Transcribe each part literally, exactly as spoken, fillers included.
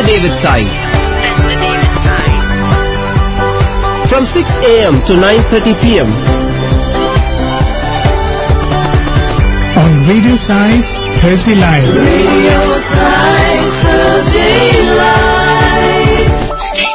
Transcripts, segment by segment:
the day with Sai. From six a.m. to nine thirty p.m. on Radio Sai's Thursday Live. Radio Sai Thursday Live. Stay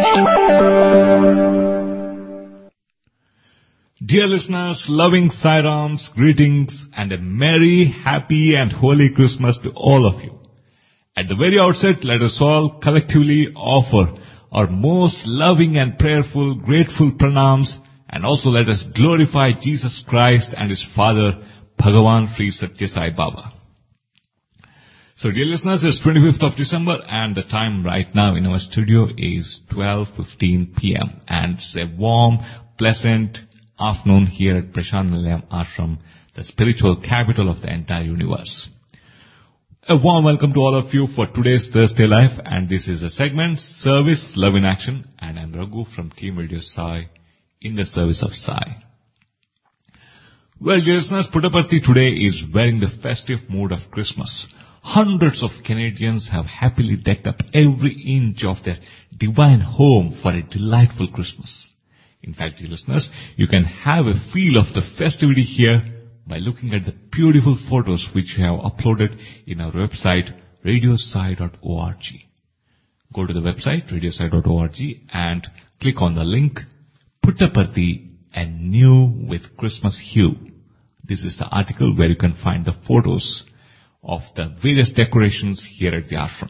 tuned. Dear listeners, loving Sairams, greetings and a merry, happy and holy Christmas to all of you. At the very outset, let us all collectively offer our most loving and prayerful, grateful pranams, and also let us glorify Jesus Christ and His Father, Bhagavan Sri Satya Sai Baba. So dear listeners, it's twenty-fifth of December and the time right now in our studio is twelve fifteen p.m. and it's a warm, pleasant afternoon here at Prashant Nilayam Ashram, the spiritual capital of the entire universe. A warm welcome to all of you for today's Thursday Live, and this is a segment, Service Love in Action, and I'm Raghu from Team Radio Sai in the service of Sai. Well, dear listeners, Puttaparthi today is wearing the festive mood of Christmas. Hundreds of Canadians have happily decked up every inch of their divine home for a delightful Christmas. In fact, dear listeners, you can have a feel of the festivity here by looking at the beautiful photos which we have uploaded in our website, radio sai dot org. Go to the website, radio sai dot org, and click on the link, Puttaparthi and New with Christmas Hue. This is the article where you can find the photos of the various decorations here at the ashram.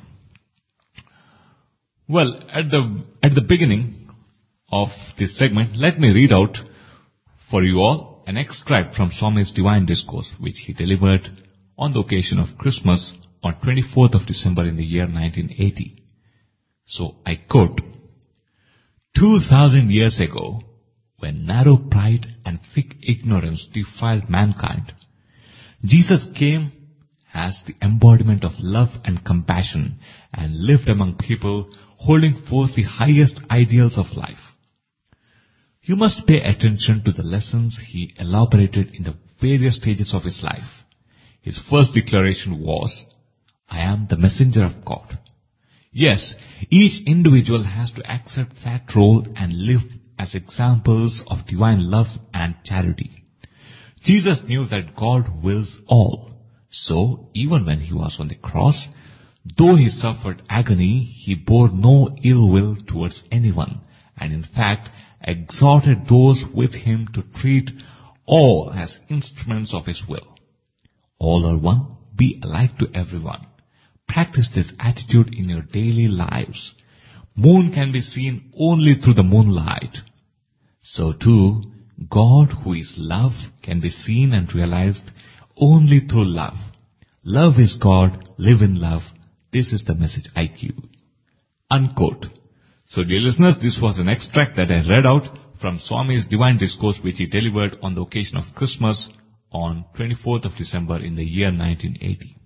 Well, at the, at the beginning of this segment, let me read out for you all an extract from Swami's Divine Discourse, which he delivered on the occasion of Christmas on twenty-fourth of December in the year nineteen eighty. So I quote, Two thousand years ago, when narrow pride and thick ignorance defiled mankind, Jesus came as the embodiment of love and compassion and lived among people holding forth the highest ideals of life. You must pay attention to the lessons he elaborated in the various stages of his life. His first declaration was, I am the messenger of God. Yes, each individual has to accept that role and live as examples of divine love and charity. Jesus knew that God wills all. So, even when he was on the cross, though he suffered agony, he bore no ill will towards anyone, and in fact, exhorted those with him to treat all as instruments of his will. All are one, be alike to everyone. Practice this attitude in your daily lives. Moon can be seen only through the moonlight. So too, God, who is love, can be seen and realized only through love. Love is God, live in love. This is the message I give. Unquote. So dear listeners, this was an extract that I read out from Swami's Divine Discourse, which he delivered on the occasion of Christmas on twenty-fourth of December in the year nineteen eighty.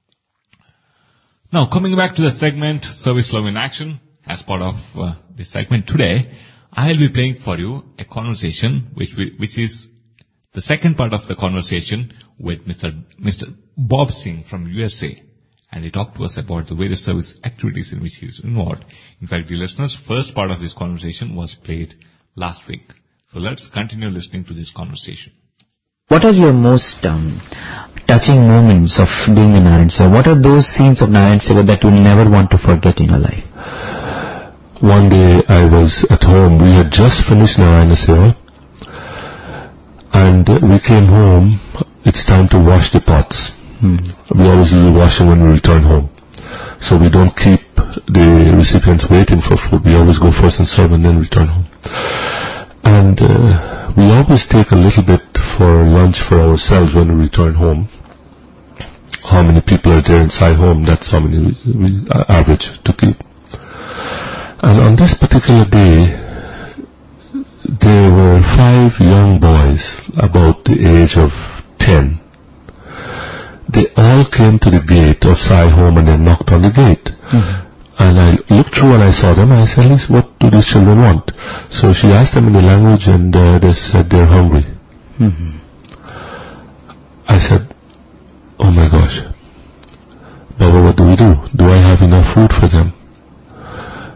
Now, coming back to the segment, Service Love in Action, as part of uh, this segment today, I'll be playing for you a conversation which we, which is the second part of the conversation with Mister Mister Bob Singh from U S A. And he talked to us about the various service activities in which he is involved. In fact, dear listeners, first part of this conversation was played last week. So let's continue listening to this conversation. What are your most um, touching moments of doing a Narayan Seva? What are those scenes of Narayan Seva that you never want to forget in your life? One day I was at home. We had just finished Narayana Seva. And we came home. It's time to wash the pots. Hmm. We always do the washing when we return home. So we don't keep the recipients waiting for food. We always go first and serve and then return home. And uh, we always take a little bit for lunch for ourselves when we return home. How many people are there inside home, that's how many we, we average to keep. And on this particular day, there were five young boys about the age of ten. They all came to the gate of Sai home and they knocked on the gate. Mm-hmm. And I looked through and I saw them and I said, what do these children want? So she asked them in the language and uh, they said they're hungry. Mm-hmm. I said, oh my gosh, Baba, what do we do? Do I have enough food for them?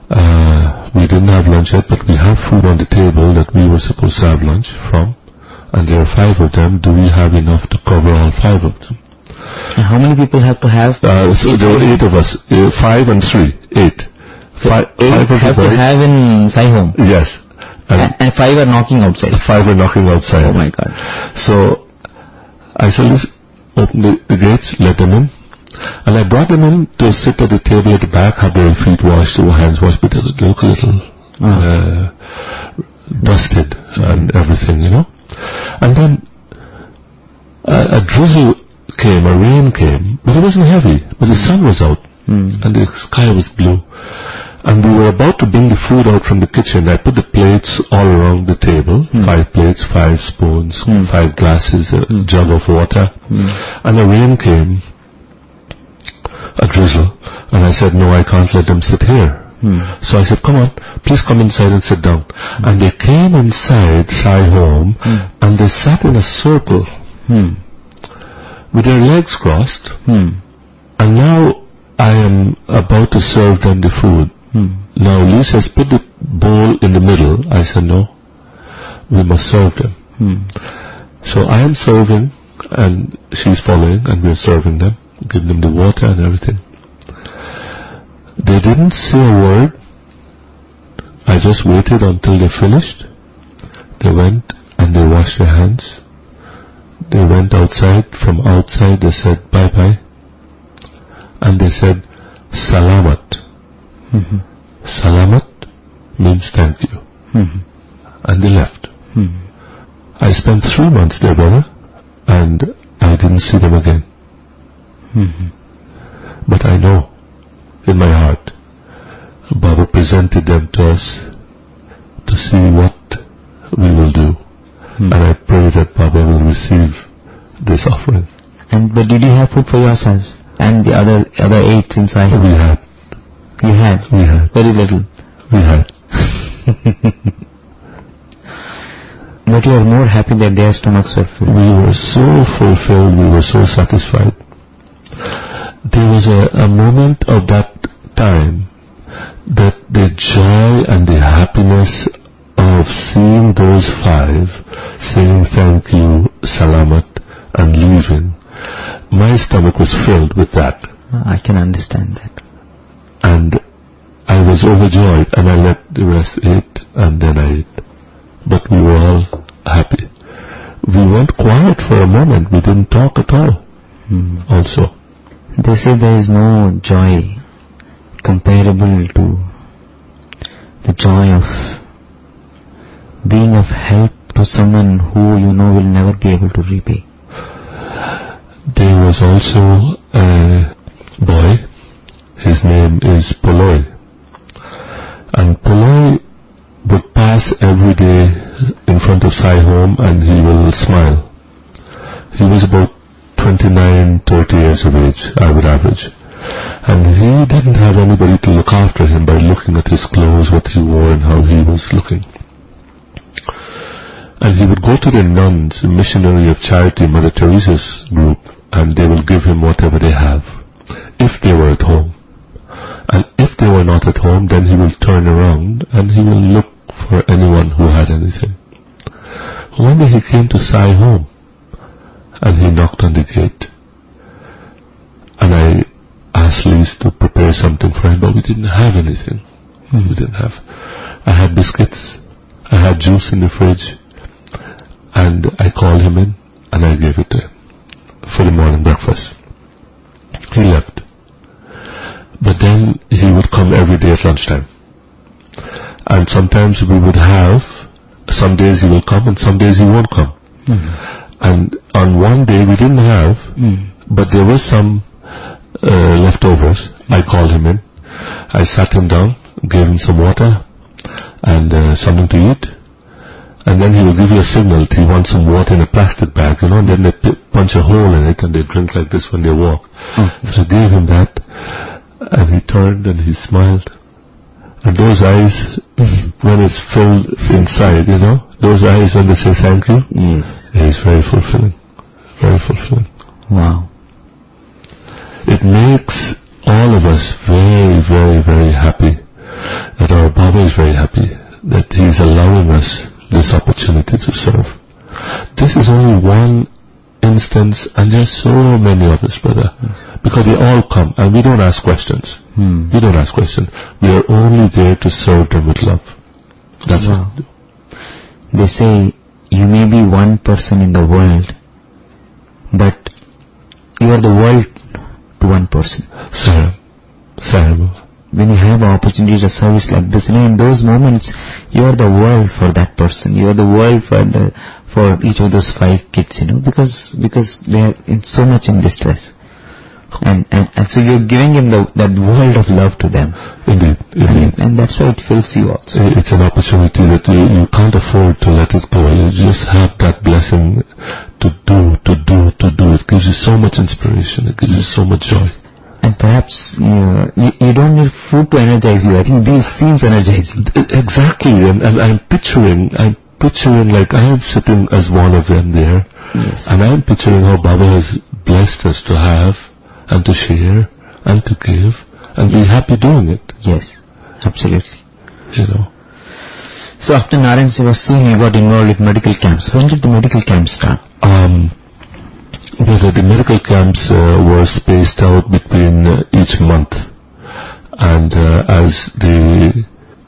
Uh, we didn't have lunch yet, but we have food on the table that we were supposed to have lunch from, and there are five of them. Do we have enough to cover all five of them? And how many people have to have? Uh, so there were eight of us, uh, five and three, eight. Five, Eight five of have the to boys. have in Sai home. Yes. And, And, and five are knocking outside. five were knocking outside. Oh my God. So I said, let's open the, the gates, let them in. And I brought them in to sit at the table at the back, have their feet washed, their hands washed, but they look a little uh, dusted and everything, you know. And then a, a drizzle came, a rain came, but it wasn't heavy, but the sun was out, Mm. and the sky was blue. And we were about to bring the food out from the kitchen. I put the plates all around the table, Mm. five plates, five spoons, Mm. five glasses, a Mm. jug of water. Mm. And the rain came, a drizzle, and I said, no, I can't let them sit here. Mm. So I said, come on, please come inside and sit down. And they came inside Sai home, Mm. and they sat in a circle Hmm. with their legs crossed, Hmm. and now I am about to serve them the food. Hmm. Now Lee says, put the bowl in the middle. I said, no, we must serve them. Hmm. So I am serving, and she's following, and we're serving them, giving them the water and everything. They didn't say a word. I just waited until they finished. They went and they washed their hands. They went outside. From outside they said bye-bye. And they said salamat. Mm-hmm. Salamat means thank you. Mm-hmm. And they left. Mm-hmm. I spent three months there, brother, and I didn't see them again. Mm-hmm. But I know, in my heart, Baba presented them to us to see what we will do. Mm. And I pray that Baba will receive this offering. And but did you have food for yourselves and the other other eight inside? We had. You had We had. very little. We had. But you are more happy that their stomachs were filled. We were so fulfilled, we were so satisfied. There was a, a moment of that time that the joy and the happiness of seeing those five saying thank you, salamat, and leaving, my stomach was filled with that. I can understand that. And I was overjoyed, and I let the rest eat, and then I ate. But we were all happy. We went quiet for a moment. We didn't talk at all. Hmm. Also. They say there is no joy comparable to the joy of being of help to someone who you know will never be able to repay. There was also a boy, his name is Poloi, and Poloi would pass every day in front of Sai home and he will smile. He was about twenty-nine, thirty years of age, I would average. And he didn't have anybody to look after him by looking at his clothes, what he wore and how he was looking. And he would go to the nuns, the missionary of charity, Mother Teresa's group, and they will give him whatever they have, if they were at home. And if they were not at home, then he will turn around and he will look for anyone who had anything. One day he came to Sai home, and he knocked on the gate. And I asked Lise to prepare something for him, but we didn't have anything. Mm. We didn't have. I had biscuits, I had juice in the fridge, and I called him in, and I gave it to him for the morning breakfast. He left. But then he would come every day at lunchtime. And sometimes we would have, some days he will come and some days he won't come. Mm. And on one day we didn't have, mm. but there was some uh, leftovers. I called him in. I sat him down, gave him some water and uh, something to eat. And then he will give you a signal that he wants some water in a plastic bag, you know, and then they p- punch a hole in it and they drink like this when they walk. Mm. So I gave him that, and he turned and he smiled. And those eyes, when it's filled inside, you know, those eyes when they say thank you, yes, it's very fulfilling. Very fulfilling. Wow. It makes all of us very, very, very happy that our Baba is very happy that he is allowing us this opportunity to serve. This is only one instance, and there are so many others, brother. Yes. Because they all come, and we don't ask questions. Hmm. We don't ask questions. We are only there to serve them with love. That's wow. what we do. They say, you may be one person in the world, but you are the world to one person. Sir, sir. When you have opportunities of service like this, you know, in those moments, you are the world for that person. You are the world for the for each of those five kids, you know, because because they are in so much in distress, and and, and so you're giving him the, that world of love to them. Indeed, indeed. And, and that's why it fills you also. It's an opportunity that you, you can't afford to let it go. You just have that blessing to do, to do, to do. It gives you so much inspiration. It gives you so much joy. And perhaps you, know, you, you don't need food to energize you. I think these scenes energize you. Exactly, and, and I'm picturing, I'm picturing like I am sitting as one of them there, yes. and I'm picturing how Baba has blessed us to have, and to share, and to give, and be happy doing it. Yes, absolutely. You know. So after Narayan Seva, soon you got involved with medical camps. When did the medical camps start? Um... Well, the medical camps uh, were spaced out between uh, each month, and uh, as the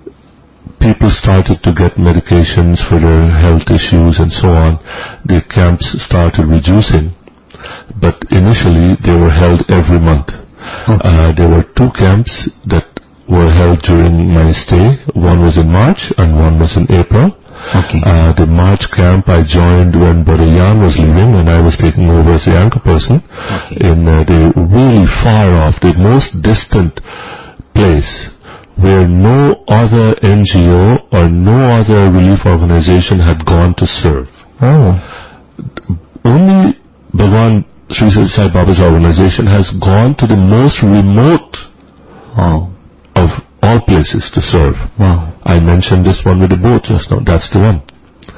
people started to get medications for their health issues and so on, the camps started reducing. But initially, they were held every month. Okay. Uh, there were two camps that were held during my stay. One was in March and one was in April. Okay. Uh, the March camp I joined when Brother Jan was leaving, and I was taking over as the anchor person. Okay. In uh, the really far off, the most distant place where no other N G O or no other relief organization had gone to serve. Oh. Only Bhagwan Sri Sai Baba's organization has gone to the most remote oh. of all places to serve. Wow. I mentioned this one with the boat just now. That's the one.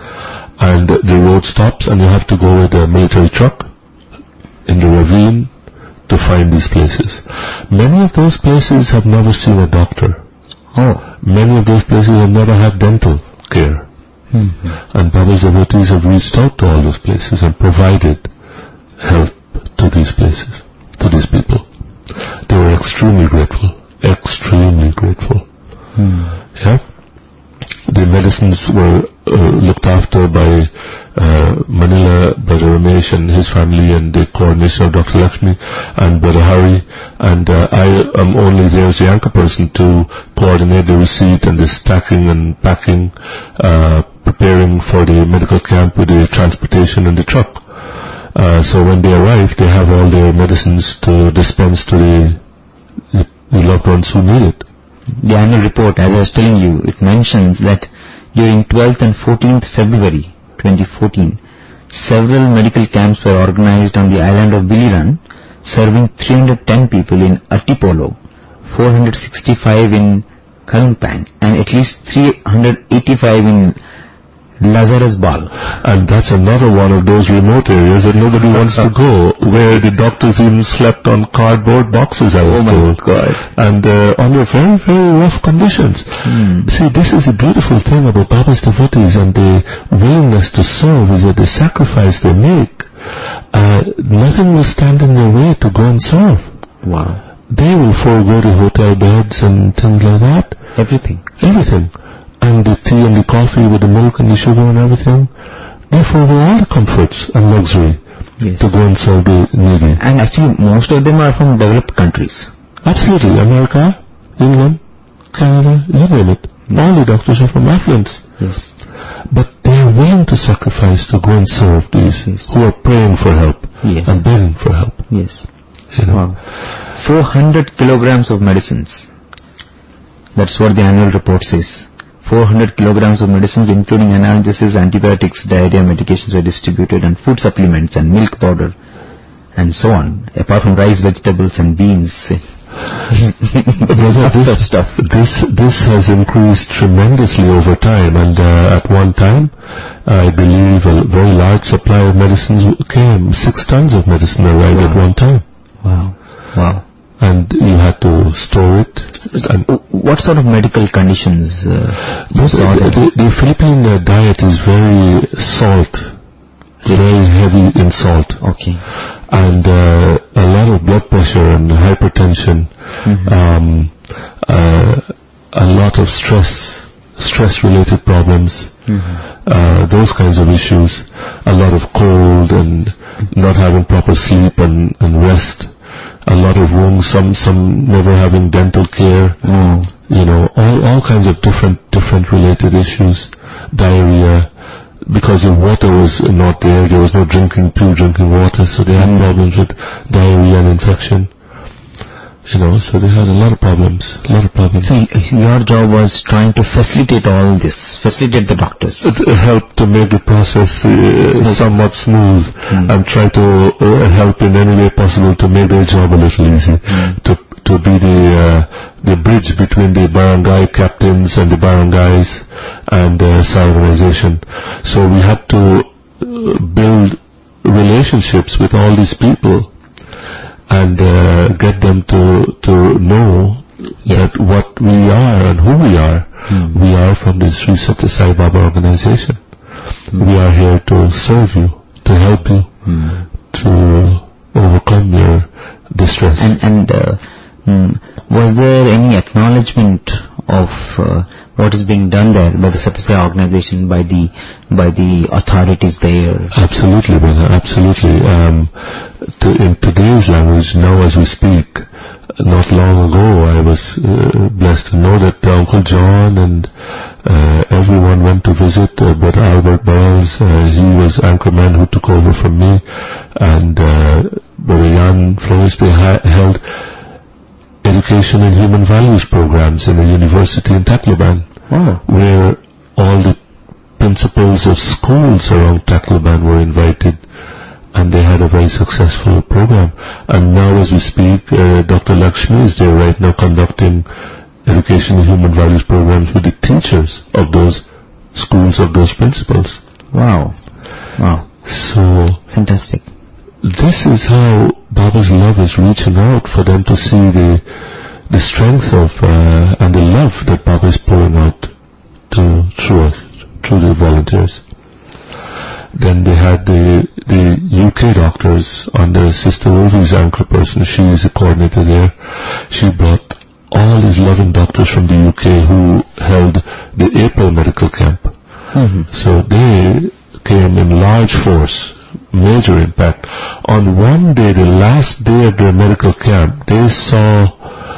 And uh, the road stops, and you have to go with a military truck in the ravine to find these places. Many of those places have never seen a doctor. Oh. Many of those places have never had dental care. Mm-hmm. And Baba's devotees have reached out to all those places and provided help to these places, to these people. They were extremely grateful. Extremely grateful. Hmm. Yeah. The medicines were uh, looked after by uh, Manila, Brother Ramesh and his family, and the coordination of Doctor Lakshmi and Brother Hari, and uh, I am only there as the anchor person to coordinate the receipt and the stacking and packing, uh, preparing for the medical camp with the transportation and the truck. Uh, so when they arrive, they have all their medicines to dispense to the the loved ones who need it. The annual report, as I was telling you, it mentions that during twelfth and fourteenth February twenty fourteen, several medical camps were organized on the island of Biliran, serving three hundred ten people in Atipolo, four hundred sixty-five in Kalimpang, and at least three hundred eighty-five in Lazarus Bal. And that's another one of those remote areas that nobody wants to go, where the doctors even slept on cardboard boxes, I was oh told. My God. And uh, under very, very rough conditions. Hmm. See, this is a beautiful thing about Baba's devotees and the willingness to serve, is that the sacrifice they make, uh, nothing will stand in their way to go and serve. Wow. They will forego the hotel beds and things like that. Everything. Everything. And the tea and the coffee with the milk and the sugar and everything. They forego all the comforts and luxury yes. to go and serve the needy. And actually, most of them are from developed countries. Absolutely. America, England, Canada, you name it. All the doctors are from affluence. Yes. But they are willing to sacrifice to go and serve these yes. who are praying for help yes. and begging for help. Yes. You know? Wow. four hundred kilograms of medicines. That's what the annual report says. four hundred kilograms of medicines, including analgesics, antibiotics, diarrhea medications were distributed, and food supplements and milk powder and so on, apart from rice, vegetables and beans. Brother, this, stuff. this this has increased tremendously over time, and uh, at one time I believe a very large supply of medicines came. Six tons of medicine arrived wow. at one time. Wow. Wow. and you had to store it. And what sort of medical conditions uh, you saw the, there? the, the Philippine uh, diet is very salt, very heavy in salt, Okay. and uh, a lot of blood pressure and hypertension, Mhm. um, uh, a lot of stress, stress-related problems, Mhm. uh, those kinds of issues, a lot of cold and not having proper sleep and, and rest, a lot of wounds, some some never having dental care, Oh. you know, all all kinds of different different related issues, diarrhea, because the water was not there, there was no drinking, pure drinking water, so they had Mm. problems with diarrhea and infection. You know, so they had a lot of problems, a lot of problems. So y- your job was trying to facilitate all this, facilitate the doctors. It helped to make the process uh, somewhat smooth Mm. and try to uh, help in any way possible to make their job a little easy, Mm. to to be the uh, the bridge between the barangay captains and the barangays and the uh, organization. So we had to uh, build relationships with all these people and uh, get them to to know Yes. that what we are and who we are. Mm. We are from the Sri Satya Sai Baba organization. Mm. We are here to serve you, to help you, Mm. to overcome your distress. And and uh, mm, was there any acknowledgement of uh, what is being done there by the Satya Sai organization, by the by the authorities there? Absolutely, brother, absolutely. Um, to, in today's language, now as we speak, not long ago I was uh, blessed to know that uh, Uncle John and uh, everyone went to visit uh, Brother Albert Burroughs. Uh, he was anchorman who took over from me, and uh, Brother Jan Flores, they ha- held education and human values programs in a university in Tacloban, Wow. where all the principals of schools around Tacloban were invited, and they had a very successful program. And now as we speak, uh, Doctor Lakshmi is there right now conducting education and human values programs with the teachers of those schools, of those principals. Wow. Wow. So Fantastic. this is how Baba's love is reaching out for them to see the the strength of uh, and the love that Baba is pouring out to through us, through the volunteers. Then they had the the U K doctors under Sister Ovi's anchor person. She is a coordinator there. She brought all these loving doctors from the U K who held the April medical camp. Mm-hmm. So they came in large force, major impact. On one day, the last day of their medical camp, they saw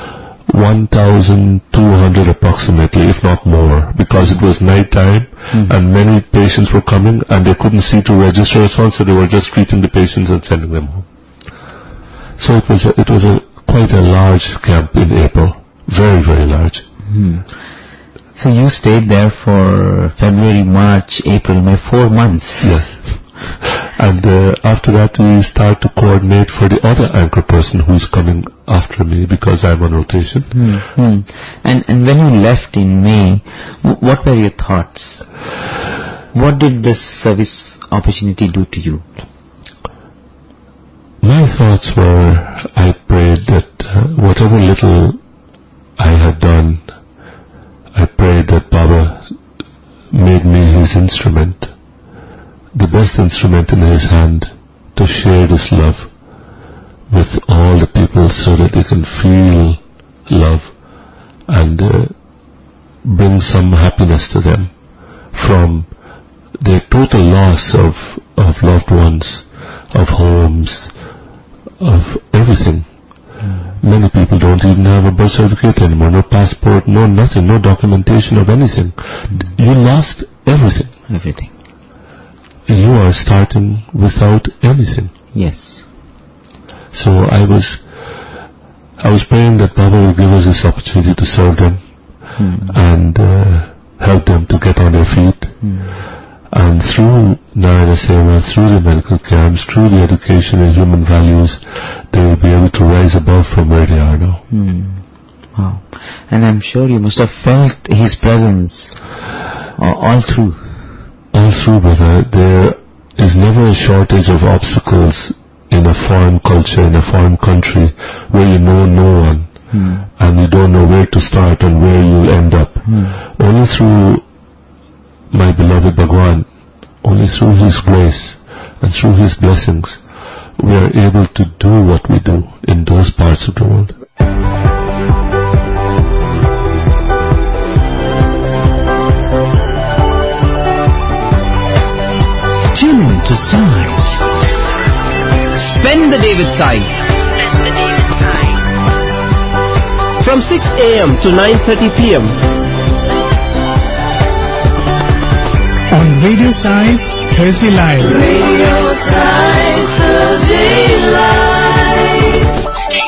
one thousand two hundred approximately, if not more, because it was night time Mm. and many patients were coming and they couldn't see to register as well, so they were just treating the patients and sending them home. So it was a, it was a quite a large camp in April, very very large. Hmm. So you stayed there for February, March, April, May, four months. Yes. And uh, after that we start to coordinate for the other anchor person who's coming after me because I'm on rotation. Hmm. Hmm. And and when you left in May, w- what were your thoughts? What did this service opportunity do to you? My thoughts were, I prayed that uh, whatever little I had done, I prayed that Baba made me his instrument, the best instrument in his hand to share this love with all the people so that they can feel love and uh, bring some happiness to them from their total loss of, of loved ones, of homes, of everything. Mm. Many people don't even have a birth certificate anymore, no passport, no nothing, no documentation of anything. Mm. You lost everything. Everything. You are starting without anything. Yes. So I was I was praying that Baba will give us this opportunity to serve them Hmm. and uh, help them to get on their feet. Hmm. And through Narayana Seva, through the medical camps, through the education and human values, they will be able to rise above from where they are now. Hmm. Wow. And I'm sure you must have felt his presence uh, all through. All through, brother, there is never a shortage of obstacles in a foreign culture, in a foreign country, where you know no one, mm. and you don't know where to start and where you'll end up. Mm. Only through my beloved Bhagwan, only through His grace and through His blessings, we are able to do what we do in those parts of the world. Tune in to Sai. Spend the day with Sai. From six a.m. to nine thirty p.m. on Radio Sai's Thursday Live. Radio Sai Thursday Live. Stay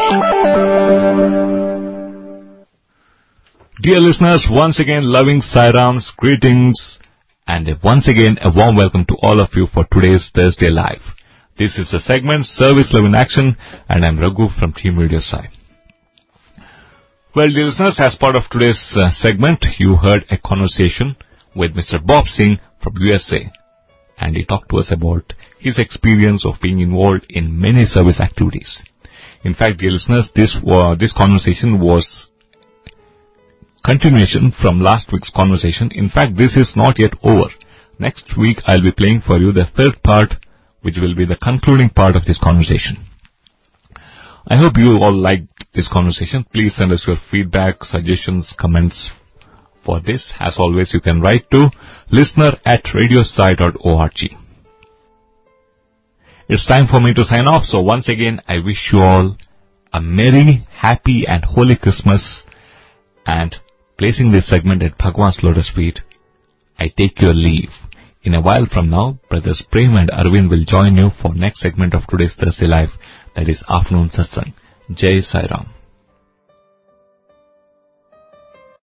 tuned. Dear listeners, once again, loving Sairam's greetings, and once again, a warm welcome to all of you for today's Thursday Live. This is the segment Service Love in Action, and I'm Raghu from Team Radio Sai. Well, dear listeners, as part of today's uh, segment, you heard a conversation with Mister Bob Singh from U S A, and he talked to us about his experience of being involved in many service activities. In fact, dear listeners, this uh, this conversation was continuation from last week's conversation. In fact, this is not yet over. Next week, I'll be playing for you the third part, which will be the concluding part of this conversation. I hope you all liked this conversation. Please send us your feedback, suggestions, comments for this. As always, you can write to listener at radiosai dot org. It's time for me to sign off. So once again, I wish you all a merry, happy and holy Christmas. And placing this segment at Bhagwan's lotus feet, I take your leave. In a while from now, brothers Prem and Arvind will join you for next segment of today's Thursday Live, that is Afternoon Satsang. Jai Sai Ram.